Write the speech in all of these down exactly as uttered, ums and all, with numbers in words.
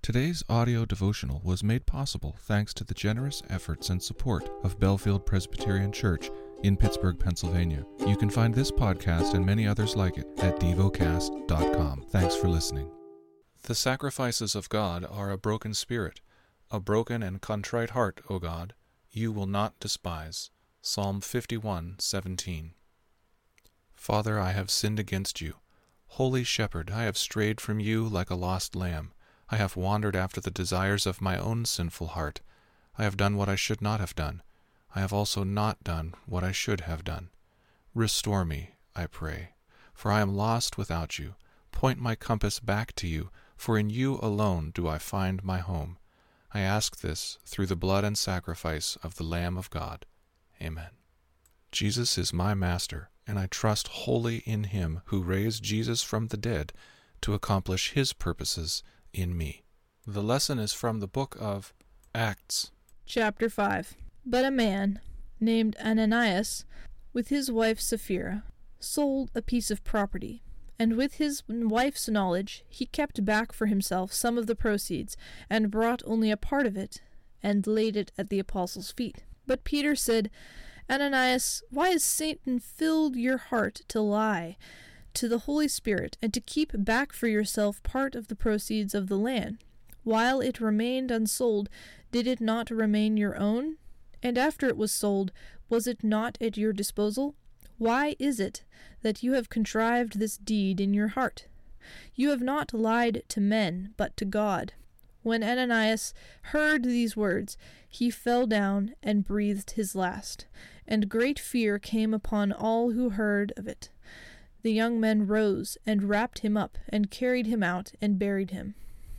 Today's audio devotional was made possible thanks to the generous efforts and support of Bellefield Presbyterian Church in Pittsburgh, Pennsylvania. You can find this podcast and many others like it at devocast dot com. Thanks for listening. The sacrifices of God are a broken spirit. A broken and contrite heart, O God, you will not despise. Psalm fifty-one, seventeen. Father, I have sinned against you. Holy Shepherd, I have strayed from you like a lost lamb. I have wandered after the desires of my own sinful heart. I have done what I should not have done. I have also not done what I should have done. Restore me, I pray, for I am lost without you. Point my compass back to you, for in you alone do I find my home. I ask this through the blood and sacrifice of the Lamb of God. Amen. Jesus is my Master, and I trust wholly in him who raised Jesus from the dead to accomplish his purposes in me. The lesson is from the book of Acts. Chapter five. But a man named Ananias, with his wife Sapphira, sold a piece of property, and with his wife's knowledge he kept back for himself some of the proceeds, and brought only a part of it, and laid it at the apostles' feet. But Peter said, Ananias, why has Satan filled your heart to lie to the Holy Spirit, and to keep back for yourself part of the proceeds of the land? While it remained unsold, did it not remain your own? And after it was sold, was it not at your disposal? Why is it that you have contrived this deed in your heart? You have not lied to men, but to God. When Ananias heard these words, he fell down and breathed his last, and great fear came upon all who heard of it. The young men rose and wrapped him up and carried him out and buried him.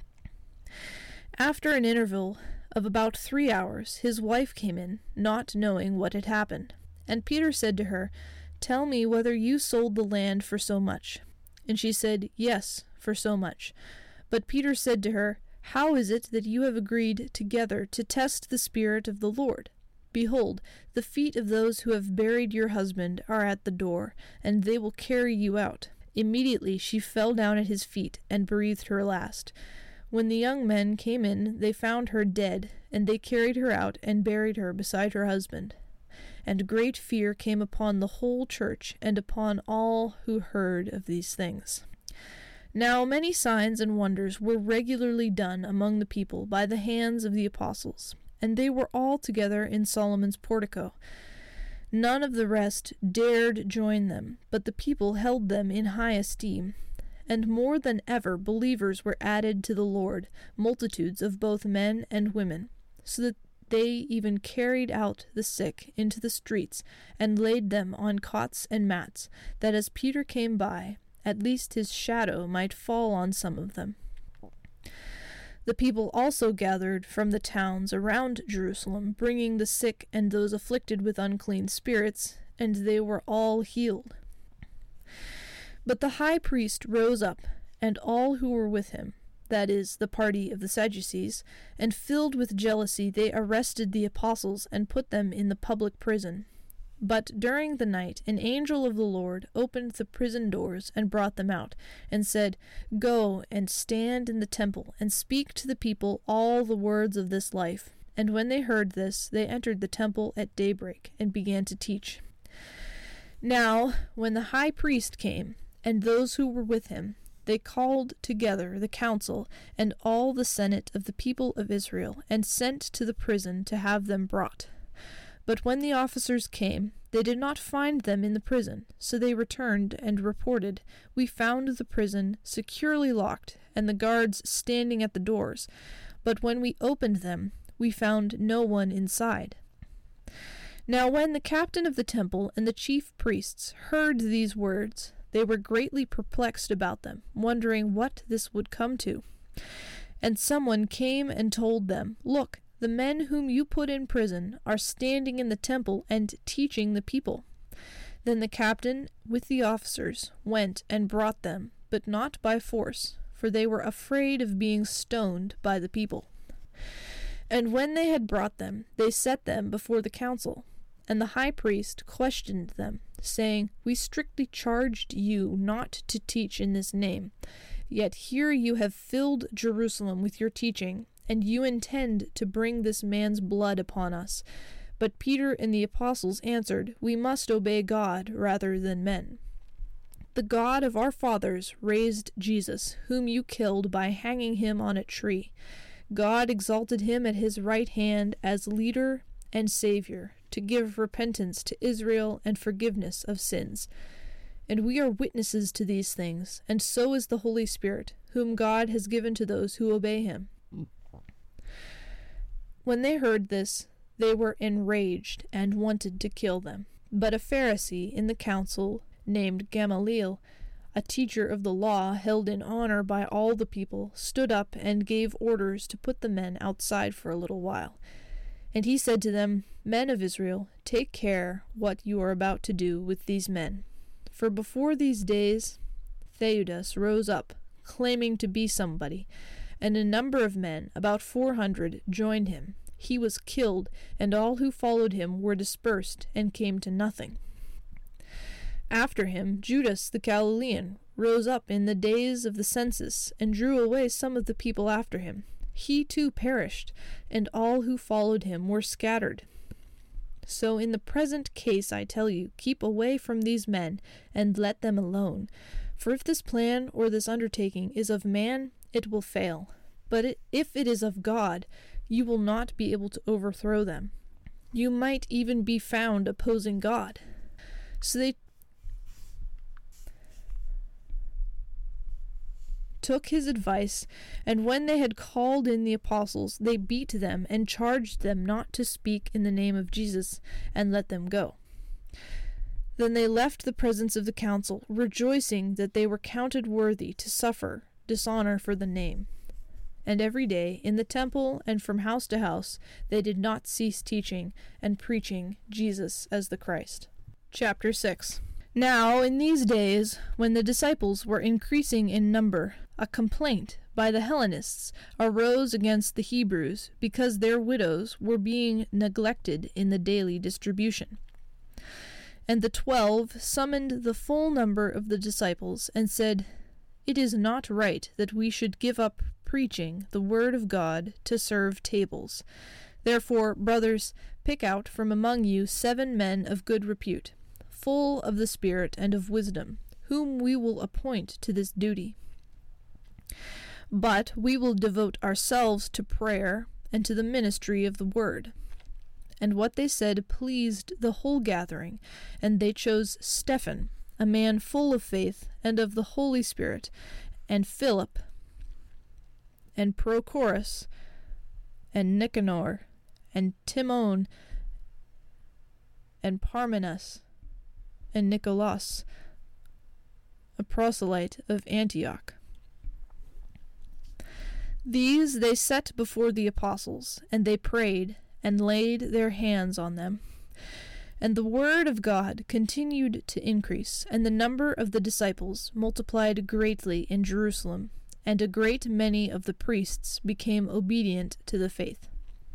After an interval of about three hours, his wife came in, not knowing what had happened. And Peter said to her, Tell me whether you sold the land for so much. And she said, Yes, for so much. But Peter said to her, How is it that you have agreed together to test the Spirit of the Lord? Behold, the feet of those who have buried your husband are at the door, and they will carry you out. Immediately she fell down at his feet and breathed her last. When the young men came in, they found her dead, and they carried her out and buried her beside her husband. And great fear came upon the whole church and upon all who heard of these things. Now many signs and wonders were regularly done among the people by the hands of the apostles, and they were all together in Solomon's portico. None of the rest dared join them, but the people held them in high esteem. And more than ever believers were added to the Lord, multitudes of both men and women, so that they even carried out the sick into the streets and laid them on cots and mats, that as Peter came by, at least his shadow might fall on some of them. The people also gathered from the towns around Jerusalem, bringing the sick and those afflicted with unclean spirits, and they were all healed. But the high priest rose up, and all who were with him, that is, the party of the Sadducees, and filled with jealousy they arrested the apostles and put them in the public prison. But during the night an angel of the Lord opened the prison doors and brought them out, and said, Go and stand in the temple, and speak to the people all the words of this life. And when they heard this, they entered the temple at daybreak, and began to teach. Now, when the high priest came, and those who were with him, they called together the council and all the senate of the people of Israel, and sent to the prison to have them brought. But when the officers came, they did not find them in the prison, so they returned and reported, We found the prison securely locked, and the guards standing at the doors. But when we opened them, we found no one inside. Now when the captain of the temple and the chief priests heard these words, they were greatly perplexed about them, wondering what this would come to. And someone came and told them, Look, the men whom you put in prison are standing in the temple and teaching the people. Then the captain, with the officers, went and brought them, but not by force, for they were afraid of being stoned by the people. And when they had brought them, they set them before the council. And the high priest questioned them, saying, We strictly charged you not to teach in this name. Yet here you have filled Jerusalem with your teaching, and you intend to bring this man's blood upon us. But Peter and the apostles answered, We must obey God rather than men. The God of our fathers raised Jesus, whom you killed by hanging him on a tree. God exalted him at his right hand as leader and Savior, to give repentance to Israel and forgiveness of sins. And we are witnesses to these things, and so is the Holy Spirit, whom God has given to those who obey him. When they heard this, they were enraged and wanted to kill them. But a Pharisee in the council, named Gamaliel, a teacher of the law held in honor by all the people, stood up and gave orders to put the men outside for a little while. And he said to them, Men of Israel, take care what you are about to do with these men. For before these days Theudas rose up, claiming to be somebody, and a number of men, about four hundred, joined him. He was killed, and all who followed him were dispersed and came to nothing. After him, Judas the Galilean rose up in the days of the census and drew away some of the people after him. He too perished, and all who followed him were scattered. So in the present case, I tell you, keep away from these men and let them alone. For if this plan or this undertaking is of man, it will fail. But it, if it is of God, you will not be able to overthrow them. You might even be found opposing God. So they took his advice, and when they had called in the apostles, they beat them and charged them not to speak in the name of Jesus, and let them go. Then they left the presence of the council, rejoicing that they were counted worthy to suffer dishonor for the name. And every day, in the temple and from house to house, they did not cease teaching and preaching Jesus as the Christ. Chapter six. Now, in these days, when the disciples were increasing in number, a complaint by the Hellenists arose against the Hebrews because their widows were being neglected in the daily distribution. And the twelve summoned the full number of the disciples and said, It is not right that we should give up preaching the word of God to serve tables. Therefore, brothers, pick out from among you seven men of good repute, full of the Spirit and of wisdom, whom we will appoint to this duty. But we will devote ourselves to prayer and to the ministry of the word. And what they said pleased the whole gathering, and they chose Stephen, a man full of faith and of the Holy Spirit, and Philip, and Prochorus, and Nicanor, and Timon, and Parmenas, and Nicholas, a proselyte of Antioch. These they set before the apostles, and they prayed, and laid their hands on them. And the word of God continued to increase, and the number of the disciples multiplied greatly in Jerusalem, and a great many of the priests became obedient to the faith.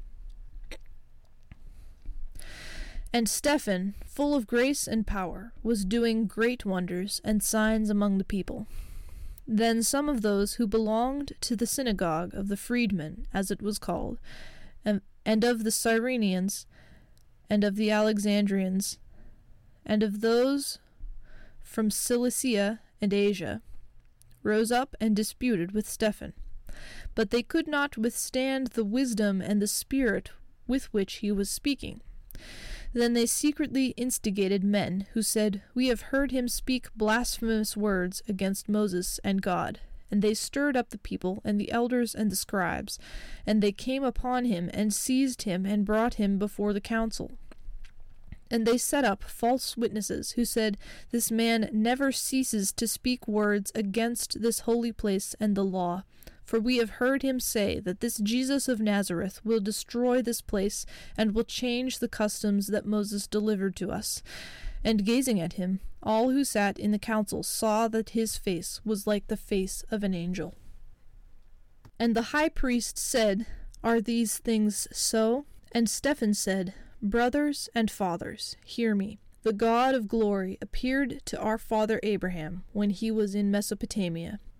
And Stephen, full of grace and power, was doing great wonders and signs among the people. Then some of those who belonged to the synagogue of the freedmen, as it was called, and, and of the Cyrenians, and of the Alexandrians, and of those from Cilicia and Asia, rose up and disputed with Stephen. But they could not withstand the wisdom and the spirit with which he was speaking. Then they secretly instigated men, who said, We have heard him speak blasphemous words against Moses and God. And they stirred up the people, and the elders and the scribes, and they came upon him, and seized him, and brought him before the council. And they set up false witnesses, who said, This man never ceases to speak words against this holy place and the law. For we have heard him say that this Jesus of Nazareth will destroy this place, and will change the customs that Moses delivered to us. And gazing at him, all who sat in the council saw that his face was like the face of an angel. And the high priest said, Are these things so? And Stephen said, Brothers and fathers, hear me. The God of glory appeared to our father Abraham when he was in Mesopotamia,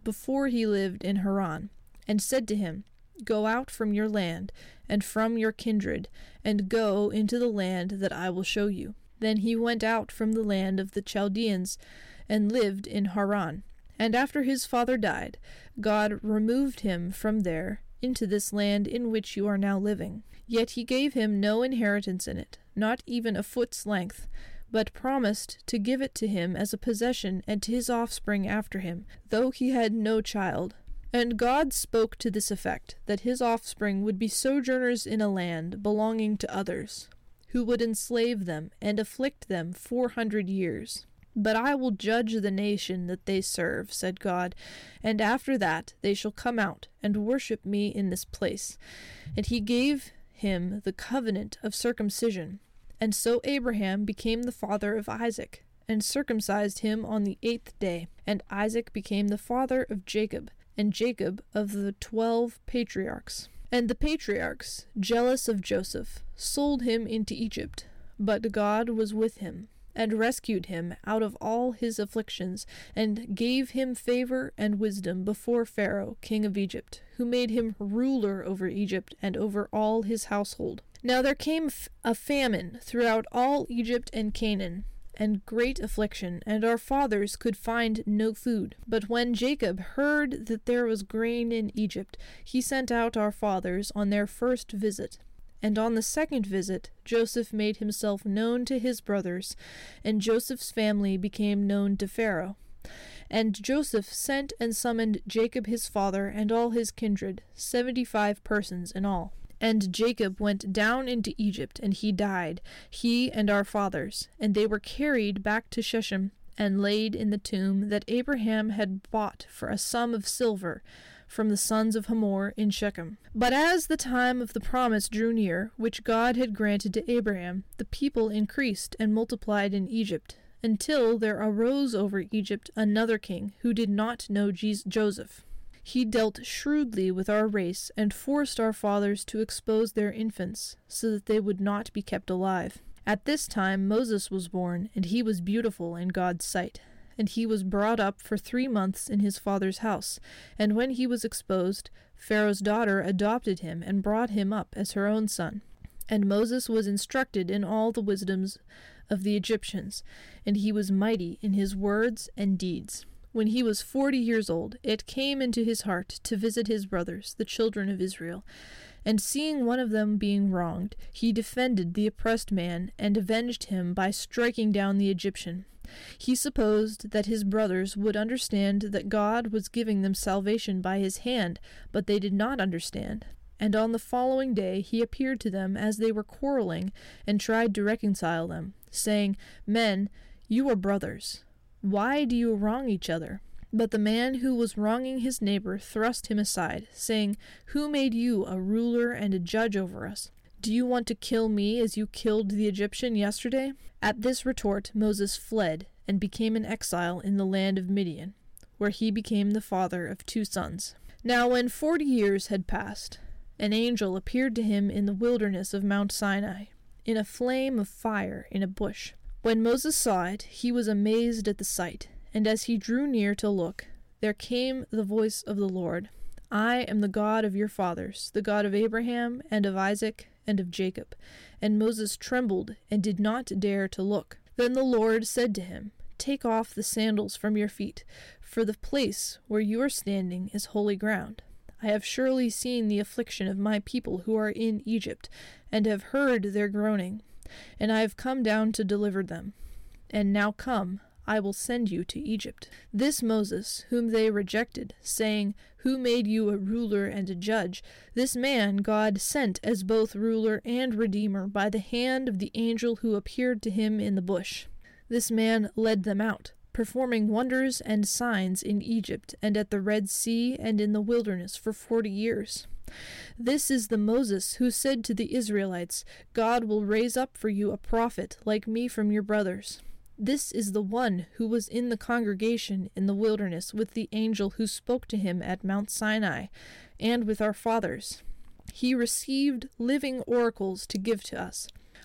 before he lived in Haran, and said to him, Go out from your land, and from your kindred, and go into the land that I will show you. Then he went out from the land of the Chaldeans, and lived in Haran. And after his father died, God removed him from there into this land in which you are now living. Yet he gave him no inheritance in it, not even a foot's length, but promised to give it to him as a possession and to his offspring after him, though he had no child. And God spoke to this effect, that his offspring would be sojourners in a land belonging to others, who would enslave them and afflict them four hundred years. But I will judge the nation that they serve, said God, and after that they shall come out and worship me in this place. And he gave him the covenant of circumcision. And so Abraham became the father of Isaac, and circumcised him on the eighth day. And Isaac became the father of Jacob, and Jacob of the twelve patriarchs. And the patriarchs, jealous of Joseph, sold him into Egypt. But God was with him, and rescued him out of all his afflictions, and gave him favor and wisdom before Pharaoh, king of Egypt, who made him ruler over Egypt and over all his household. Now there came a famine throughout all Egypt and Canaan, and great affliction, and our fathers could find no food. But when Jacob heard that there was grain in Egypt, he sent out our fathers on their first visit. And on the second visit, Joseph made himself known to his brothers, and Joseph's family became known to Pharaoh. And Joseph sent and summoned Jacob his father and all his kindred, seventy-five persons in all. And Jacob went down into Egypt, and he died, he and our fathers, and they were carried back to Shechem, and laid in the tomb that Abraham had bought for a sum of silver from the sons of Hamor in Shechem. But as the time of the promise drew near, which God had granted to Abraham, the people increased and multiplied in Egypt, until there arose over Egypt another king, who did not know Joseph. He dealt shrewdly with our race, and forced our fathers to expose their infants, so that they would not be kept alive. At this time Moses was born, and he was beautiful in God's sight. And he was brought up for three months in his father's house. And when he was exposed, Pharaoh's daughter adopted him, and brought him up as her own son. And Moses was instructed in all the wisdoms of the Egyptians, and he was mighty in his words and deeds. When he was forty years old, it came into his heart to visit his brothers, the children of Israel. And seeing one of them being wronged, he defended the oppressed man, and avenged him by striking down the Egyptian. He supposed that his brothers would understand that God was giving them salvation by his hand, but they did not understand. And on the following day he appeared to them as they were quarreling, and tried to reconcile them, saying, Men, you are brothers. Why do you wrong each other? But the man who was wronging his neighbor thrust him aside, saying, Who made you a ruler and a judge over us? Do you want to kill me as you killed the Egyptian yesterday? At this retort Moses fled, and became an exile in the land of Midian, where he became the father of two sons. Now when forty years had passed, an angel appeared to him in the wilderness of Mount Sinai, in a flame of fire in a bush. When Moses saw it, he was amazed at the sight, and as he drew near to look, there came the voice of the Lord, I am the God of your fathers, the God of Abraham, and of Isaac, and of Jacob. And Moses trembled, and did not dare to look. Then the Lord said to him, Take off the sandals from your feet, for the place where you are standing is holy ground. I have surely seen the affliction of my people who are in Egypt, and have heard their groaning, and I have come down to deliver them. And now come, I will send you to Egypt. This Moses, whom they rejected, saying, Who made you a ruler and a judge? This man God sent as both ruler and redeemer by the hand of the angel who appeared to him in the bush. This man led them out, performing wonders and signs in Egypt and at the Red Sea and in the wilderness for forty years. This is the Moses who said to the Israelites, God will raise up for you a prophet like me from your brothers. This is the one who was in the congregation in the wilderness with the angel who spoke to him at Mount Sinai, and with our fathers. He received living oracles to give to us.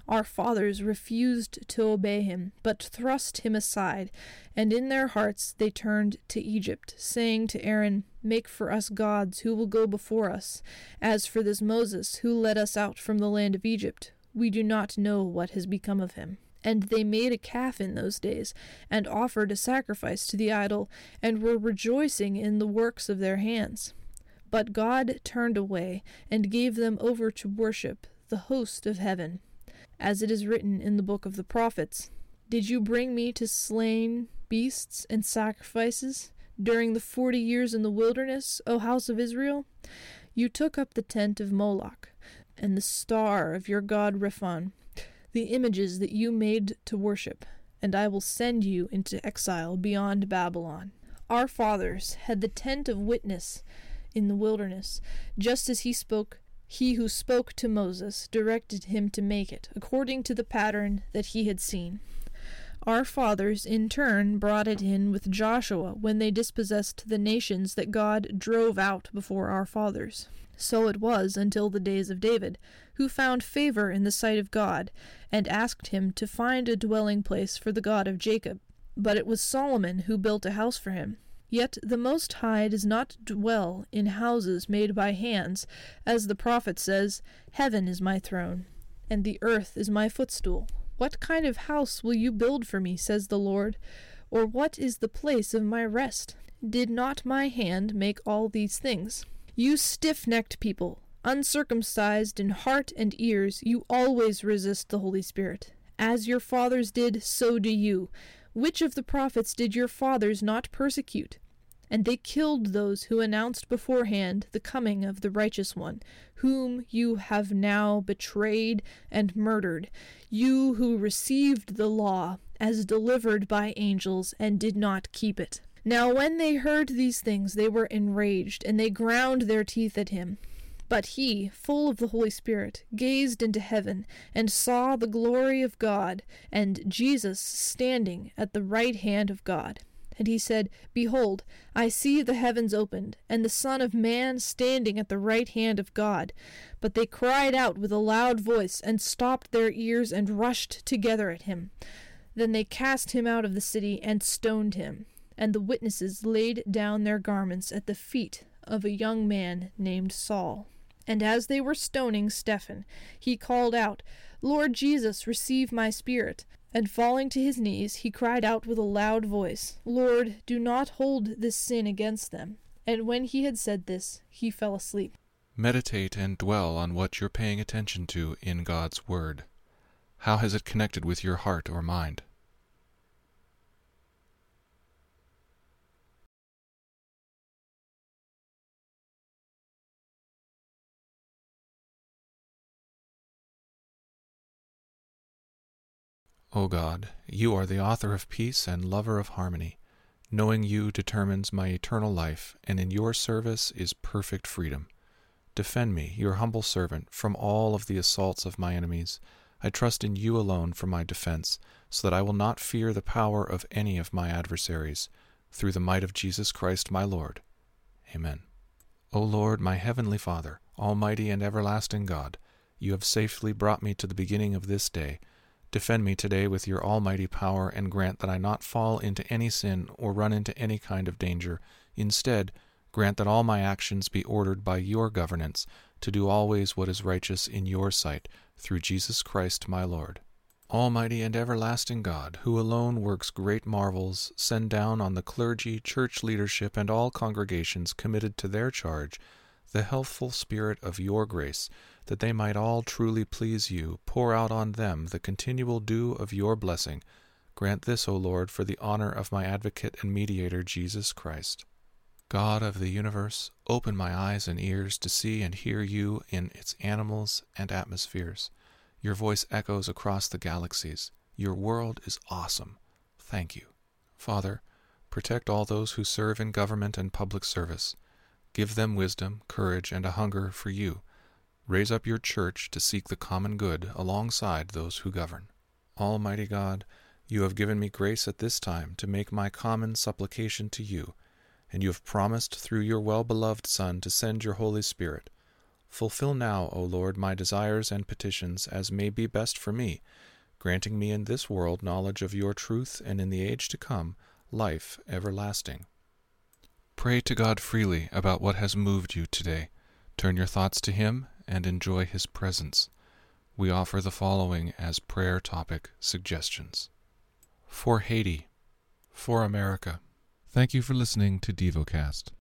Our fathers refused to obey him, but thrust him aside, and in their hearts they turned to Egypt, saying to Aaron, Make for us gods who will go before us. As for this Moses, who led us out from the land of Egypt, we do not know what has become of him. And they made a calf in those days, and offered a sacrifice to the idol, and were rejoicing in the works of their hands. But God turned away, and gave them over to worship the host of heaven. As it is written in the book of the prophets, Did you bring me to slain beasts and sacrifices during the forty years in the wilderness, O house of Israel? You took up the tent of Moloch, and the star of your god Rephan, the images that you made to worship, and I will send you into exile beyond Babylon. Our fathers had the tent of witness in the wilderness, just as he spoke. He who spoke to Moses directed him to make it, according to the pattern that he had seen. Our fathers, in turn, brought it in with Joshua when they dispossessed the nations that God drove out before our fathers. So it was until the days of David, who found favor in the sight of God, and asked him to find a dwelling place for the God of Jacob. But it was Solomon who built a house for him. Yet the Most High does not dwell in houses made by hands, as the prophet says, Heaven is my throne, and the earth is my footstool. What kind of house will you build for me, says the Lord? Or what is the place of my rest? Did not my hand make all these things? You stiff-necked people, uncircumcised in heart and ears, you always resist the Holy Spirit. As your fathers did, so do you. Which of the prophets did your fathers not persecute? And they killed those who announced beforehand the coming of the Righteous One, whom you have now betrayed and murdered, you who received the law as delivered by angels and did not keep it. Now when they heard these things, they were enraged, and they ground their teeth at him. But he, full of the Holy Spirit, gazed into heaven, and saw the glory of God, and Jesus standing at the right hand of God. And he said, Behold, I see the heavens opened, and the Son of Man standing at the right hand of God. But they cried out with a loud voice, and stopped their ears, and rushed together at him. Then they cast him out of the city, and stoned him. And the witnesses laid down their garments at the feet of a young man named Saul. And as they were stoning Stephen, he called out, Lord Jesus, receive my spirit. And falling to his knees, he cried out with a loud voice, Lord, do not hold this sin against them. And when he had said this, he fell asleep. Meditate and dwell on what you're paying attention to in God's Word. How has it connected with your heart or mind? O God, you are the author of peace and lover of harmony. Knowing you determines my eternal life, and in your service is perfect freedom. Defend me, your humble servant, from all of the assaults of my enemies. I trust in you alone for my defense, so that I will not fear the power of any of my adversaries. Through the might of Jesus Christ my Lord. Amen. O Lord, my heavenly Father, almighty and everlasting God, you have safely brought me to the beginning of this day. Defend me today with your almighty power, and grant that I not fall into any sin or run into any kind of danger. Instead, grant that all my actions be ordered by your governance, to do always what is righteous in your sight, through Jesus Christ my Lord. Almighty and everlasting God, who alone works great marvels, send down on the clergy, church leadership, and all congregations committed to their charge the healthful spirit of your grace, that they might all truly please you. Pour out on them the continual dew of your blessing. Grant this, O Lord, for the honor of my advocate and mediator, Jesus Christ. God of the universe, open my eyes and ears to see and hear you in its animals and atmospheres. Your voice echoes across the galaxies. Your world is awesome. Thank you. Father, protect all those who serve in government and public service. Give them wisdom, courage, and a hunger for you. Raise up your church to seek the common good alongside those who govern. Almighty God, you have given me grace at this time to make my common supplication to you, and you have promised through your well-beloved Son to send your Holy Spirit. Fulfill now, O Lord, my desires and petitions as may be best for me, granting me in this world knowledge of your truth, and in the age to come, life everlasting. Pray to God freely about what has moved you today. Turn your thoughts to Him and enjoy His presence. We offer the following as prayer topic suggestions. For Haiti. For America. Thank you for listening to DevoCast.